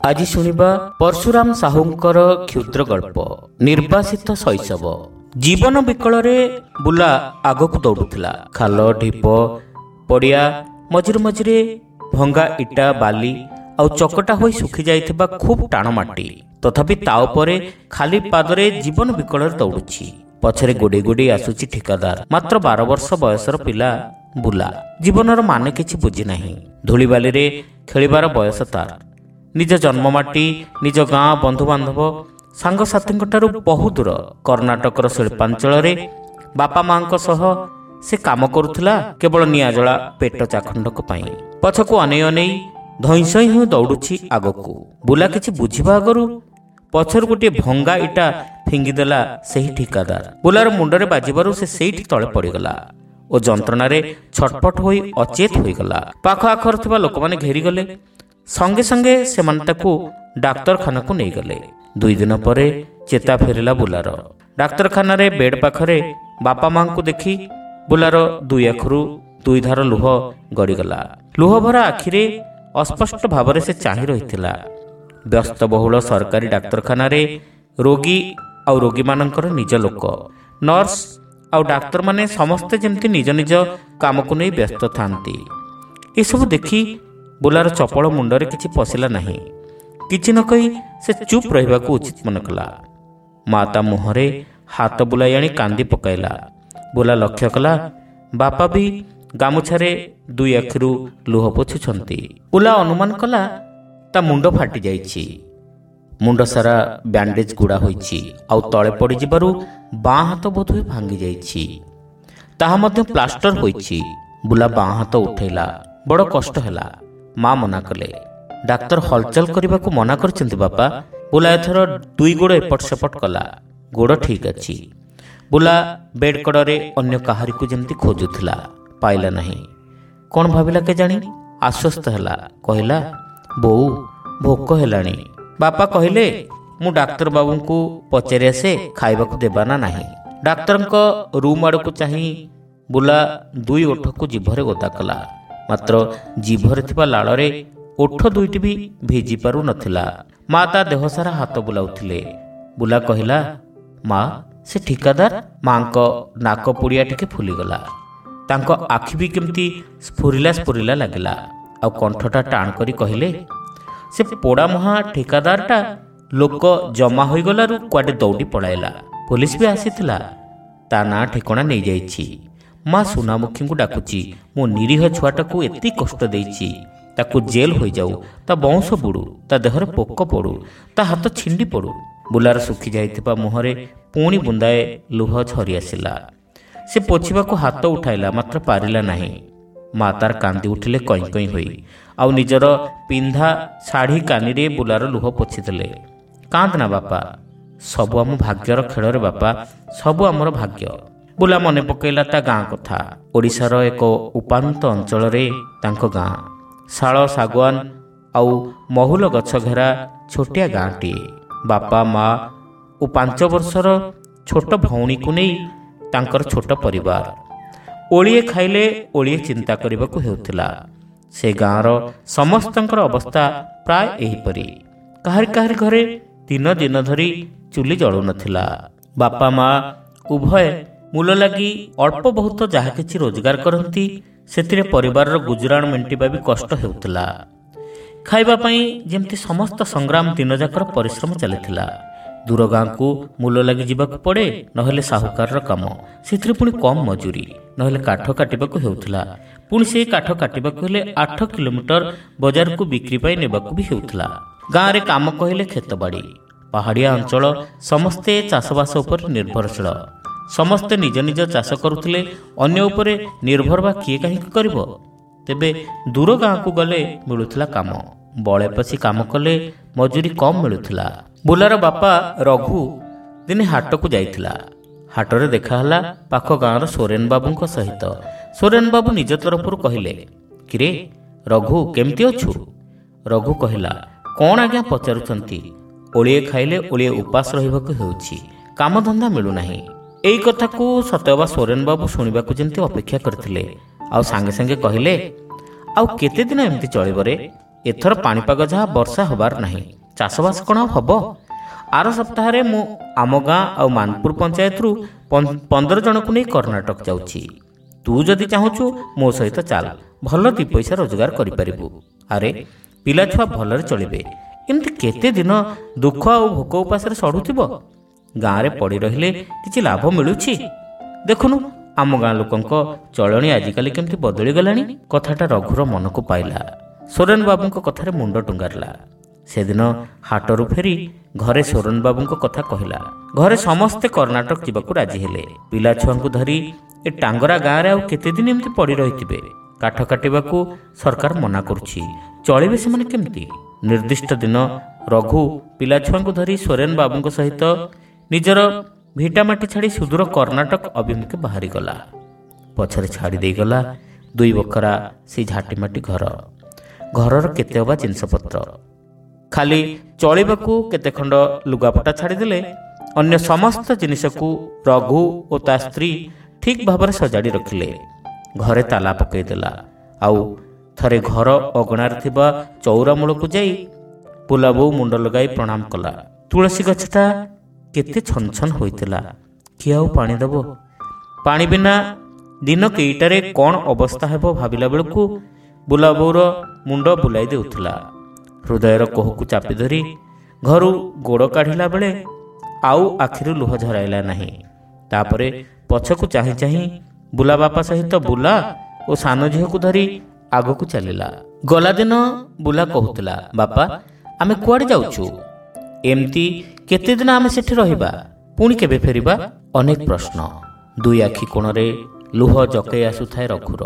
ଆଜି ଶୁଣିବା ପରଶୁରାମ ସାହୁଙ୍କର କ୍ଷୁଦ୍ର ଗଳ୍ପ ନିର୍ବାସିତ ଶୈଶବ। ଜୀବନ ବିକଳରେ ବୁଲା ଆଗକୁ ଦୌଡୁଥିଲା। ଖାଲ ଢିପ ପଡ଼ିଆ ମଝିରେ ମଝିରେ ଭଙ୍ଗା ଇଟା ବାଲି ଆଉ ଚକଟା ହୋଇ ଶୁଖି ଯାଇଥିବା ଖୁବ୍ ଟାଣ ମାଟି। ତଥାପି ତା ଉପରେ ଖାଲି ପାଦରେ ଜୀବନ ବିକଳରେ ଦୌଡୁଛି। ପଛରେ ଗୋଡେଇ ଗୋଡେଇ ଆସୁଛି ଠିକାଦାର। ମାତ୍ର 12 ବର୍ଷ ବୟସର ପିଲା ବୁଲା। ଜୀବନର ମାନେ କିଛି ବୁଝି ନାହିଁ। ଧୂଳିବାଲିରେ ଖେଳିବାର ବୟସ ତାର। ନିଜ ଜନ୍ମମାଟି, ନିଜ ଗାଁ, ବନ୍ଧୁବାନ୍ଧବ, ସାଙ୍ଗସାଥୀଙ୍କଠାରୁ ବହୁ ଦୂର କର୍ଣ୍ଣାଟକର ଶିଳ୍ପାଞ୍ଚଳରେ ବାପା ମାଙ୍କ ସହ ସେ କାମ କରୁଥିଲା କେବଳ ନିଆଜଳା ପେଟ ଚାଖଣ୍ଡକ ପାଇଁ। ପଛକୁ ଅନେଇ ଅନେଇ ଧଇଁସଇଁ ହୋଇ ଦୌଡୁଛି ଆଗକୁ। ବୁଲା କିଛି ବୁଝିବା ଆଗରୁ ପଛରୁ ଗୋଟିଏ ଭଙ୍ଗା ଇଟା ଫିଙ୍ଗିଦେଲା ସେହି ଠିକାଦାର। ବୁଲାର ମୁଣ୍ଡରେ ବାଜିବାରୁ ସେ ସେଇଠି ତଳେ ପଡ଼ିଗଲା ଓ ଯନ୍ତ୍ରଣାରେ ଛଟପଟ ହୋଇ ଅଚେତ ହୋଇଗଲା। ପାଖ ଆଖରେ ଥିବା ଲୋକମାନେ ଘେରିଗଲେ। ସଙ୍ଗେ ସଙ୍ଗେ ସେମାନେ ତାକୁ ଡାକ୍ତରଖାନାକୁ ନେଇଗଲେ। 2 ଦିନ ପରେ ଚେତା ଫେରିଲା ବୁଲାର। ଡାକ୍ତରଖାନାରେ ବେଡ୍ ପାଖରେ ବାପା ମାଙ୍କୁ ଦେଖି ବୁଲାର 2 ଆଖିରୁ 2 ଧାର ଲୁହ ଗଡ଼ିଗଲା। ଲୁହଭରା ଆଖିରେ ଅସ୍ପଷ୍ଟ ଭାବରେ ସେ ଚାହିଁ ରହିଥିଲା। ବ୍ୟସ୍ତବହୁଳ ସରକାରୀ ଡାକ୍ତରଖାନାରେ ରୋଗୀ ଆଉ ରୋଗୀମାନଙ୍କର ନିଜ ଲୋକ, ନର୍ସ ଆଉ ଡାକ୍ତରମାନେ ସମସ୍ତେ ଯେମିତି ନିଜ ନିଜ କାମକୁ ନେଇ ବ୍ୟସ୍ତ ଥାନ୍ତି। ଏସବୁ ଦେଖି ବୁଲାର ଚପଳ ମୁଣ୍ଡରେ କିଛି ପଶିଲା ନାହିଁ। କିଛି ନ କହି ସେ ଚୁପ୍ ରହିବାକୁ ଉଚିତ ମନେ କଲା। ମା ତା ମୁହଁରେ ହାତ ବୁଲାଇ ଆଣି କାନ୍ଦି ପକାଇଲା। ବୁଲା ଲକ୍ଷ୍ୟ କଲା ବାପା ବି ଗାମୁଛାରେ 2 ଆଖିରୁ ଲୁହ ପୋଛୁଛନ୍ତି। ବୁଲା ଅନୁମାନ କଲା ତା ମୁଣ୍ଡ ଫାଟି ଯାଇଛି। ମୁଣ୍ଡ ସାରା ବ୍ୟାଣ୍ଡେଜ ଗୁଡ଼ା ହୋଇଛି ଆଉ ତଳେ ପଡ଼ିଯିବାରୁ ବାଁ ହାତ ବୋଧହୁଏ ଭାଙ୍ଗି ଯାଇଛି। ତାହା ମଧ୍ୟ ପ୍ଲାଷ୍ଟର ହୋଇଛି। ବୁଲା ବାଁ ହାତ ଉଠେଇଲା। ବଡ଼ କଷ୍ଟ ହେଲା। ମା ମନା କଲେ। ଡାକ୍ତର ହଲଚଲ କରିବାକୁ ମନା କରିଛନ୍ତି ବାପା। ବୁଲା ଏଥର 2 ଗୋଡ଼ ଏପଟ ସେପଟ କଲା। ଗୋଡ଼ ଠିକ୍ ଅଛି। ବୁଲା ବେଡ୍ କଡ଼ରେ ଅନ୍ୟ କାହାରିକୁ ଯେମିତି ଖୋଜୁଥିଲା, ପାଇଲା ନାହିଁ। କ'ଣ ଭାବିଲା କେଜାଣି? ଆଶ୍ୱସ୍ତ ହେଲା। କହିଲା, ବୋଉ, ଭୋକ ହେଲାଣି। ବାପା କହିଲେ, ମୁଁ ଡାକ୍ତର ବାବୁଙ୍କୁ ପଚାରି ଆସେ ଖାଇବାକୁ ଦେବା ନା ନାହିଁ। ଡାକ୍ତରଙ୍କ ରୁମ୍ ଆଡ଼କୁ ଚାହିଁ ବୁଲା 2 ଓଠକୁ ଜିଭରେ ଓଦା କଲା। ମାତ୍ର ଜିଭରେ ଥିବା ଲାଳରେ ଓଠ 2ଟି ବି ଭିଜି ପାରୁନଥିଲା। ମା ତା ଦେହ ସାରା ହାତ ବୁଲାଉଥିଲେ। ବୁଲା କହିଲା, ମା, ସେ ଠିକାଦାର? ମାଙ୍କ ନାକ ପୁଡ଼ିଆ ଟିକେ ଫୁଲିଗଲା। ତାଙ୍କ ଆଖି ବି କେମିତି ସ୍ଫୁରିଲା ସ୍ଫୁରିଲା ଲାଗିଲା। ଆଉ କଣ୍ଠଟା ଟାଣ କରି କହିଲେ, ସେ ପୋଡ଼ାମୁହାଁ ଠିକାଦାରଟା ଲୋକ ଜମା ହୋଇଗଲାରୁ କୁଆଡ଼େ ଦୌଡ଼ି ପଳାଇଲା। ପୋଲିସ ବି ଆସିଥିଲା। ତା ନାଁ ଠିକଣା ନେଇଯାଇଛି। ମା ସୁନାମୁଖୀଙ୍କୁ ଡାକୁଛି, ମୋ ନିରୀହ ଛୁଆଟାକୁ ଏତେ କଷ୍ଟ ଦେଇଛି। ତାକୁ ଜେଲ୍ ହୋଇଯାଉ, ତା ବଂଶ ବୁଡ଼ୁ, ତା ଦେହରେ ପୋକ ପଡ଼ୁ, ତା ହାତ ଛିଣ୍ଡି ପଡ଼ୁ। ବୁଲାର ଶୁଖି ଯାଇଥିବା ମୁହଁରେ ପୁଣି ବୁନ୍ଦାଏ ଲୁହ ଝରି ଆସିଲା। ସେ ପୋଛିବାକୁ ହାତ ଉଠାଇଲା, ମାତ୍ର ପାରିଲା ନାହିଁ। ମା ତାର କାନ୍ଦି ଉଠିଲେ କଇଁ କଇଁ ହୋଇ, ଆଉ ନିଜର ପିନ୍ଧା ଶାଢ଼ୀ କାନିରେ ବୁଲାର ଲୁହ ପୋଛିଦେଲେ। କାନ୍ଦନା ବାପା, ସବୁ ଆମ ଭାଗ୍ୟର ଖେଳରେ ବାପା, ସବୁ ଆମର ଭାଗ୍ୟ। ବୁଲା ମନେ ପକାଇଲା ତା ଗାଁ କଥା। ଓଡ଼ିଶାର ଏକ ଉପାନ୍ତ ଅଞ୍ଚଳରେ ତାଙ୍କ ଗାଁ। ଶାଳ, ଶାଗୁଆନ ଆଉ ମହୁଲ ଗଛ ଘେରା ଛୋଟିଆ ଗାଁଟିଏ। ବାପା, ମା ଓ 5 ବର୍ଷର ଛୋଟ ଭଉଣୀକୁ ନେଇ ତାଙ୍କର ଛୋଟ ପରିବାର। ଓଳିଏ ଖାଇଲେ ଓଳିଏ ଚିନ୍ତା କରିବାକୁ ହେଉଥିଲା। ସେ ଗାଁର ସମସ୍ତଙ୍କର ଅବସ୍ଥା ପ୍ରାୟ ଏହିପରି। କାହାରି କାହାରି ଘରେ 3 ଦିନ ଧରି ଚୁଲି ଜଳୁନଥିଲା। ବାପା ମା ଉଭୟ ମୂଲ ଲାଗି ଅଳ୍ପ ବହୁତ ଯାହା କିଛି ରୋଜଗାର କରନ୍ତି, ସେଥିରେ ପରିବାରର ଗୁଜୁରାଣ ମେଣ୍ଟିବା ବି କଷ୍ଟ ହେଉଥିଲା। ଖାଇବା ପାଇଁ ଯେମିତି ସମସ୍ତ ସଂଗ୍ରାମ ଦିନଯାକର ପରିଶ୍ରମ ଚାଲିଥିଲା। ଦୂର ଗାଁକୁ ମୂଲ ଲାଗି ଯିବାକୁ ପଡ଼େ, ନହେଲେ ସାହୁକାରର କାମ, ସେଥିରେ ପୁଣି କମ୍ ମଜୁରୀ, ନହେଲେ କାଠ କାଟିବାକୁ ହେଉଥିଲା। ପୁଣି ସେହି କାଠ କାଟିବାକୁ ହେଲେ 8 କିଲୋମିଟର ବଜାରକୁ ବିକ୍ରି ପାଇଁ ନେବାକୁ ବି ହେଉଥିଲା। ଗାଁରେ କାମ କହିଲେ କ୍ଷେତବାଡ଼ି। ପାହାଡ଼ିଆ ଅଞ୍ଚଳ, ସମସ୍ତେ ଚାଷବାସ ଉପରେ ନିର୍ଭରଶୀଳ। ସମସ୍ତେ ନିଜ ନିଜ ଚାଷ କରୁଥିଲେ। ଅନ୍ୟ ଉପରେ ନିର୍ଭର ବା କିଏ କାହିଁକି କରିବ? ତେବେ ଦୂର ଗାଁକୁ ଗଲେ ମିଳୁଥିଲା କାମ। ବଳେ ପଶି କାମ କଲେ ମଜୁରୀ କମ୍ ମିଳୁଥିଲା। ବୁଲାର ବାପା ରଘୁ ଦିନେ ହାଟକୁ ଯାଇଥିଲା। ହାଟରେ ଦେଖାହେଲା ପାଖ ଗାଁର ସୋରେନ ବାବୁଙ୍କ ସହିତ। ସୋରେନ ବାବୁ ନିଜ ତରଫରୁ କହିଲେ, କିରେ ରଘୁ, କେମିତି ଅଛୁ? ରଘୁ କହିଲା, କ'ଣ ଆଜ୍ଞା ପଚାରୁଛନ୍ତି? ଓଳିଏ ଖାଇଲେ ଓଳିଏ ଉପାସ ରହିବାକୁ ହେଉଛି। କାମଧନ୍ଦା ମିଳୁନାହିଁ। ଏଇ କଥାକୁ ସତେଅବା ସୋରେନ ବାବୁ ଶୁଣିବାକୁ ଯେମିତି ଅପେକ୍ଷା କରିଥିଲେ। ଆଉ ସାଙ୍ଗେ ସାଙ୍ଗେ କହିଲେ, ଆଉ କେତେ ଦିନ ଏମିତି ଚଳିବରେ? ଏଥର ପାଣିପାଗ ଯାହା ବର୍ଷା ହେବାର ନାହିଁ, ଚାଷବାସ କ'ଣ ହେବ? ଆର ସପ୍ତାହରେ ମୁଁ ଆମ ଗାଁ ଆଉ ମାନପୁର ପଞ୍ଚାୟତରୁ 15 ଜଣକୁ ନେଇ କର୍ଣ୍ଣାଟକ ଯାଉଛି। ତୁ ଯଦି ଚାହୁଁଛୁ ମୋ ସହିତ ଚାଲ, ଭଲ 2 ପଇସା ରୋଜଗାର କରିପାରିବୁ। ଆରେ ପିଲାଛୁଆ ଭଲରେ ଚଳିବେ। ଏମିତି କେତେ ଦିନ ଦୁଃଖ ଆଉ ଭୋକ ଉପାସରେ ସଢୁଥିବ? ଗାଁରେ ପଡ଼ି ରହିଲେ କିଛି ଲାଭ ମିଳୁଛି? ଦେଖୁନୁ ଆମ ଗାଁ ଲୋକଙ୍କ ଚଳଣି ଆଜିକାଲି କେମିତି ବଦଳିଗଲାଣି। କଥାଟା ରଘୁର ମନକୁ ପାଇଲା। ସୋରେନ ବାବୁଙ୍କ କଥାରେ ମୁଣ୍ଡ ଟୁଙ୍ଗାରିଲା। ସେଦିନ ହାଟରୁ ଫେରି ଘରେ ସୋରେନ ବାବୁଙ୍କ କଥା କହିଲା। ଘରେ ସମସ୍ତେ କର୍ଣ୍ଣାଟକ ଯିବାକୁ ରାଜି ହେଲେ। ପିଲାଛୁଆଙ୍କୁ ଧରି ଏ ଟାଙ୍ଗରା ଗାଁରେ ଆଉ କେତେ ଦିନ ଏମିତି ପଡ଼ି ରହିଥିବେ? କାଠ କାଟିବାକୁ ସରକାର ମନା କରୁଛି, ଚଳିବେ ସେମାନେ କେମିତି? ନିର୍ଦ୍ଦିଷ୍ଟ ଦିନ ରଘୁ ପିଲାଛୁଆଙ୍କୁ ଧରି ସୋରେନ ବାବୁଙ୍କ ସହିତ ନିଜର ଭିଟାମାଟି ଛାଡ଼ି ସୁଦୂର କର୍ଣ୍ଣାଟକ ଅଭିମୁଖେ ବାହାରିଗଲା। ପଛରେ ଛାଡ଼ି ଦେଇଗଲା 2 ବଖରା ସେଇ ଝାଟିମାଟି ଘର। ଘରର କେତେ ଅବା ଜିନିଷପତ୍ର, ଖାଲି ଚଳିବାକୁ କେତେ ଖଣ୍ଡ ଲୁଗାପଟା ଛାଡ଼ିଦେଲେ ଅନ୍ୟ ସମସ୍ତ ଜିନିଷକୁ ରଘୁ ଓ ତା ସ୍ତ୍ରୀ ଠିକ୍ ଭାବରେ ସଜାଡ଼ି ରଖିଲେ। ଘରେ ତାଲା ପକାଇଦେଲା। ଆଉ ଥରେ ଘର ଅଗଣାରେ ଥିବା ଚଉରା ମୂଳକୁ ଯାଇ ବୁଲାବୋଉ ମୁଣ୍ଡ ଲଗାଇ ପ୍ରଣାମ କଲା। ତୁଳସୀ ଗଛଟା କେତେ ଛନଛନ ହୋଇଥିଲା, କିଏ ଆଉ ପାଣି ଦେବ? ପାଣି ବିନା ଦିନ କେଇଟାରେ କ'ଣ ଅବସ୍ଥା ହେବ ଭାବିଲା ବେଳକୁ ବୁଲାବୋଉର ମୁଣ୍ଡ ବୁଲାଇ ଦେଉଥିଲା। ହୃଦୟର କୋହକୁ ଚାପି ଧରି ଘରୁ ଗୋଡ଼ କାଢ଼ିଲା ବେଳେ ଆଉ ଆଖିରୁ ଲୁହ ଝରାଇଲା ନାହିଁ। ତାପରେ ପଛକୁ ଚାହିଁ ଚାହିଁ ବୁଲା ବାପା ସହିତ ବୁଲା ଓ ସାନ ଝିଅକୁ ଧରି ଆଗକୁ ଚାଲିଲା। ଗଲା ଦିନ ବୁଲା କହୁଥିଲା, ବାପା ଆମେ କୁଆଡ଼େ ଯାଉଛୁ? ଏମିତି କେତେ ଦିନ ଆମେ ସେଠି ରହିବା? ପୁଣି କେବେ ଫେରିବା? ଅନେକ ପ୍ରଶ୍ନ। 2 ଆଖି କୋଣରେ ଲୁହ ଜକେଇ ଆସୁଥାଏ ରଘୁର।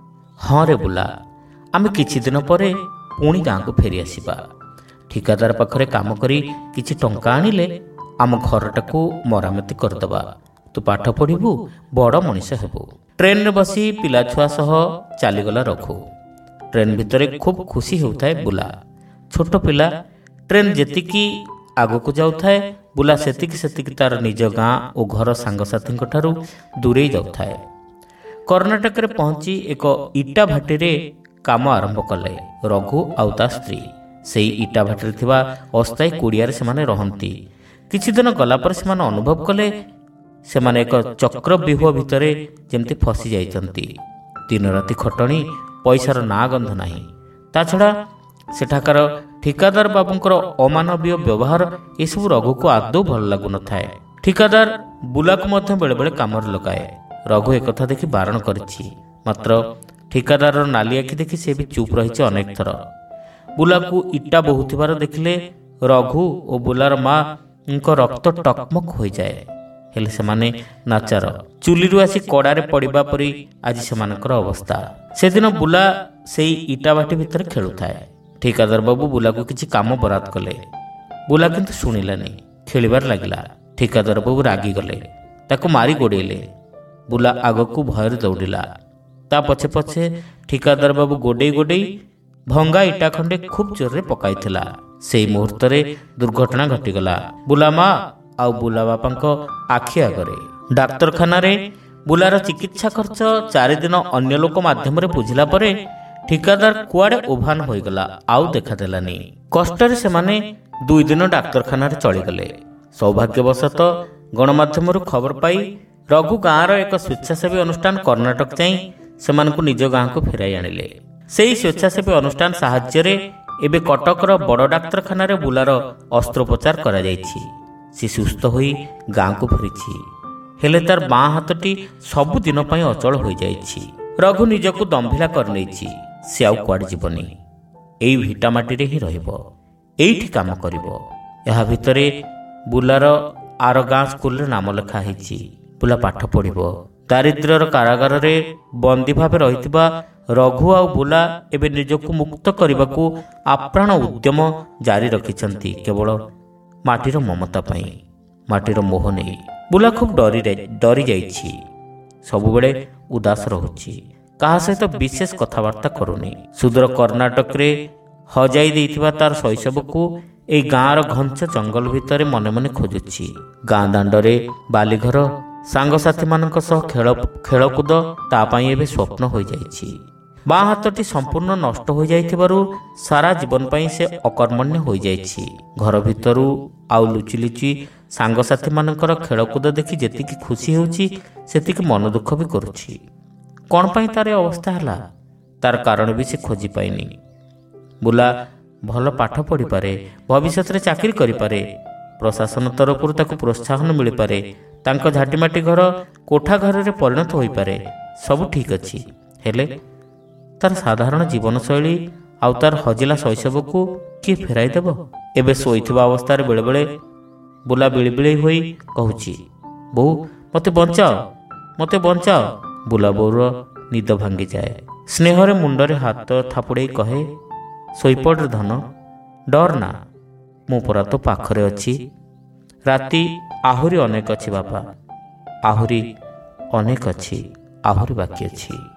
ହଁ ରେ ବୁଲା, ଆମେ କିଛି ଦିନ ପରେ ପୁଣି ଗାଁକୁ ଫେରି ଆସିବା। ଠିକାଦାର ପାଖରେ କାମ କରି କିଛି ଟଙ୍କା ଆଣିଲେ ଆମ ଘରଟାକୁ ମରାମତି କରିଦେବା। ତୁ ପାଠ ପଢ଼ିବୁ, ବଡ଼ ମଣିଷ ହେବୁ। ଟ୍ରେନରେ ବସି ପିଲାଛୁଆ ସହ ଚାଲିଗଲା ରଘୁ। ଟ୍ରେନ ଭିତରେ ଖୁବ୍ ଖୁସି ହେଉଥାଏ ବୁଲା। ଛୋଟ ପିଲା, ଟ୍ରେନ ଯେତିକି ଆଗକୁ ଯାଉଥାଏ ବୁଲା ସେତିକି ତାର ନିଜ ଗାଁ ଓ ଘର ସାଙ୍ଗସାଥୀଙ୍କ ଠାରୁ ଦୂରେଇ ଯାଉଥାଏ। କର୍ଣ୍ଣାଟକରେ ପହଞ୍ଚି ଏକ ଇଟା ଭାଟିରେ କାମ ଆରମ୍ଭ କଲେ ରଘୁ ଆଉ ତା ସ୍ତ୍ରୀ। ସେଇ ଇଟା ଭାଟିରେ ଥିବା ଅସ୍ଥାୟୀ କୁଡ଼ିଆରେ ସେମାନେ ରହନ୍ତି। କିଛି ଦିନ ଗଲା ପରେ ସେମାନେ ଅନୁଭବ କଲେ ସେମାନେ ଏକ ଚକ୍ରବ୍ୟୂହ ଭିତରେ ଯେମିତି ଫସି ଯାଇଛନ୍ତି। ଦିନ ରାତି ଖଟଣି, ପଇସାର ନାଁ ଗନ୍ଧ ନାହିଁ। ତା ଛଡ଼ା ସେଠାକାର ଠିକାଦାର ବାବୁଙ୍କର ଅମାନବୀୟ ବ୍ୟବହାର ଏସବୁ ରଘୁକୁ ଆଦୌ ଭଲ ଲାଗୁନଥାଏ। ଠିକାଦାର ବୁଲାକୁ ମଧ୍ୟ ବେଳେବେଳେ କାମରେ ଲଗାଏ। ରଘୁ ଏକଥା ଦେଖି ବାରଣ କରିଛି, ମାତ୍ର ଠିକାଦାରର ନାଲି ଆଖି ଦେଖି ସେ ବି ଚୁପ୍ ରହିଛି ଅନେକ ଥର। ବୁଲାକୁ ଇଟା ବୋହୁଥିବାର ଦେଖିଲେ ରଘୁ ଓ ବୁଲାର ମାଙ୍କ ରକ୍ତ ଟକମକ ହୋଇଯାଏ। ହେଲେ ସେମାନେ ନାଚାର। ଚୁଲିରୁ ଆସି କଡ଼ାରେ ପଡ଼ିବା ପରି ଆଜି ସେମାନଙ୍କର ଅବସ୍ଥା। ସେଦିନ ବୁଲା ସେଇ ଇଟା ଭାଟି ଭିତରେ ଖେଳୁଥାଏ। ଠିକାଦାର ବାବୁ ବୁଲାକୁ କିଛି କାମ ବରାଦ କଲେ। ବୁଲା କିନ୍ତୁ ଶୁଣିଲାନି, ଖେଳିବାରେ ଲାଗିଲା। ଠିକାଦାର ବାବୁ ରାଗିଗଲେ, ତାକୁ ମାରି ଗୋଡ଼େଇଲେ। ବୁଲା ଆଗକୁ ଭୟରେ ଦୌଡ଼ିଲା। ତା ପଛେ ପଛେ ଠିକାଦାର ବାବୁ ଗୋଡ଼େଇ ଗୋଡ଼େଇ ଭଙ୍ଗା ଇଟା ଖଣ୍ଡେ ଖୁବ୍ ଜୋରରେ ପକାଇଥିଲା। ସେଇ ମୁହୂର୍ତ୍ତରେ ଦୁର୍ଘଟଣା ଘଟିଗଲା ବୁଲା ମା ଆଉ ବୁଲା ବାପାଙ୍କ ଆଖି ଆଗରେ। ଡାକ୍ତରଖାନାରେ ବୁଲାର ଚିକିତ୍ସା ଖର୍ଚ୍ଚ 4 ଦିନ ଅନ୍ୟ ଲୋକ ମାଧ୍ୟମରେ ବୁଝିଲା ପରେ ଠିକାଦାର କୁଆଡ଼େ ଉଭାନ ହୋଇଗଲା, ଆଉ ଦେଖାଦେଲାନି। କଷ୍ଟରେ ସେମାନେ 2 ଦିନ ଡାକ୍ତରଖାନାରେ ଚଳିଗଲେ। ସୌଭାଗ୍ୟବଶତଃ ଗଣମାଧ୍ୟମରୁ ଖବର ପାଇ ରଘୁ ଗାଁର ଏକ ସ୍ୱେଚ୍ଛାସେବୀ ଅନୁଷ୍ଠାନ କର୍ଣ୍ଣାଟକ ଯାଇ ସେମାନଙ୍କୁ ନିଜ ଗାଁକୁ ଫେରାଇ ଆଣିଲେ। ସେହି ସ୍ୱେଚ୍ଛାସେବୀ ଅନୁଷ୍ଠାନ ସାହାଯ୍ୟରେ ଏବେ କଟକର ବଡ଼ ଡାକ୍ତରଖାନାରେ ବୁଲାର ଅସ୍ତ୍ରୋପଚାର କରାଯାଇଛି। ସେ ସୁସ୍ଥ ହୋଇ ଗାଁକୁ ଫେରିଛି। ହେଲେ ତାର ବାଁ ହାତଟି ସବୁଦିନ ପାଇଁ ଅଚଳ ହୋଇଯାଇଛି। ରଘୁ ନିଜକୁ ଦମ୍ଭିଲା କରିନେଇଛି। ସେ ଆଉ କୁଆଡ଼େ ଯିବନି, ଏଇ ଭିଟାମାଟିରେ ହିଁ ରହିବ, ଏଇଠି କାମ କରିବ। ଏହା ଭିତରେ ବୁଲାର ଆର ଗାଁ ସ୍କୁଲରେ ନାମ ଲେଖା ହେଇଛି। ବୁଲା ପାଠ ପଢ଼ିବ। ଦାରିଦ୍ର୍ୟର କାରାଗାରରେ ବନ୍ଦୀ ଭାବେ ରହିଥିବା ରଘୁ ଆଉ ବୁଲା ଏବେ ନିଜକୁ ମୁକ୍ତ କରିବାକୁ ଆପ୍ରାଣ ଉଦ୍ୟମ ଜାରି ରଖିଛନ୍ତି, କେବଳ ମାଟିର ମମତା ପାଇଁ, ମାଟିର ମୋହ ନେଇ। ବୁଲା ଖୁବ୍ ଡରି ଯାଇଛି। ସବୁବେଳେ ଉଦାସ ରହୁଛି। କାହା ସହିତ ବିଶେଷ କଥାବାର୍ତ୍ତା କରୁନି। ସୁଦୂର କର୍ଣ୍ଣାଟକରେ ହଜାଇ ଦେଇଥିବା ତାର ଶୈଶବକୁ ଏଇ ଗାଁର ଘଞ୍ଚ ଜଙ୍ଗଲ ଭିତରେ ମନେ ମନେ ଖୋଜୁଛି। ଗାଁ ଦାଣ୍ଡରେ ବାଲିଘର, ସାଙ୍ଗସାଥୀମାନଙ୍କ ସହ ଖେଳକୁଦ ତା ପାଇଁ ଏବେ ସ୍ୱପ୍ନ ହୋଇଯାଇଛି। ବାଁ ହାତଟି ସମ୍ପୂର୍ଣ୍ଣ ନଷ୍ଟ ହୋଇଯାଇଥିବାରୁ ସାରା ଜୀବନ ପାଇଁ ସେ ଅକର୍ମଣ୍ୟ ହୋଇଯାଇଛି। ଘର ଭିତରୁ ଆଉ ଲୁଚି ଲୁଚି ସାଙ୍ଗସାଥିମାନଙ୍କର ଖେଳକୁଦ ଦେଖି ଯେତିକି ଖୁସି ହେଉଛି ସେତିକି ମନ ଦୁଃଖ ବି କରୁଛି। କ'ଣ ପାଇଁ ତାର ଏ ଅବସ୍ଥା ହେଲା, ତାର କାରଣ ବି ସେ ଖୋଜି ପାଇନି। ବୁଲା ଭଲ ପାଠ ପଢ଼ିପାରେ, ଭବିଷ୍ୟତରେ ଚାକିରି କରିପାରେ, ପ୍ରଶାସନ ତରଫରୁ ତାକୁ ପ୍ରୋତ୍ସାହନ ମିଳିପାରେ, ତାଙ୍କ ଝାଟିମାଟି ଘର କୋଠା ଘରରେ ପରିଣତ ହୋଇପାରେ, ସବୁ ଠିକ୍ ଅଛି। ହେଲେ ତାର ସାଧାରଣ ଜୀବନଶୈଳୀ ଆଉ ତାର ହଜିଲା ଶୈଶବକୁ କିଏ ଫେରାଇ ଦେବ? ଏବେ ଶୋଇଥିବା ଅବସ୍ଥାରେ ବେଳେବେଳେ ବୁଲା ବିଳିବିଳେଇ ହୋଇ କହୁଛି, ବୋଉ ମୋତେ ବଞ୍ଚାଅ, ମୋତେ ବଞ୍ଚାଅ। ବୁଲା ବୋଉର ନିଦ ଭାଙ୍ଗିଯାଏ। ସ୍ନେହରେ ମୁଣ୍ଡରେ ହାତ ଥାପୁଡ଼େଇ କହେ, ଶୋଇପଡ଼ ଧନ, ଡର ନା, ମୁଁ ପରା ତୋ ପାଖରେ ଅଛି। ରାତି ଆହୁରି ଅନେକ ଅଛି ବାପା, ଆହୁରି ଅନେକ ଅଛି, ଆହୁରି ବାକି ଅଛି।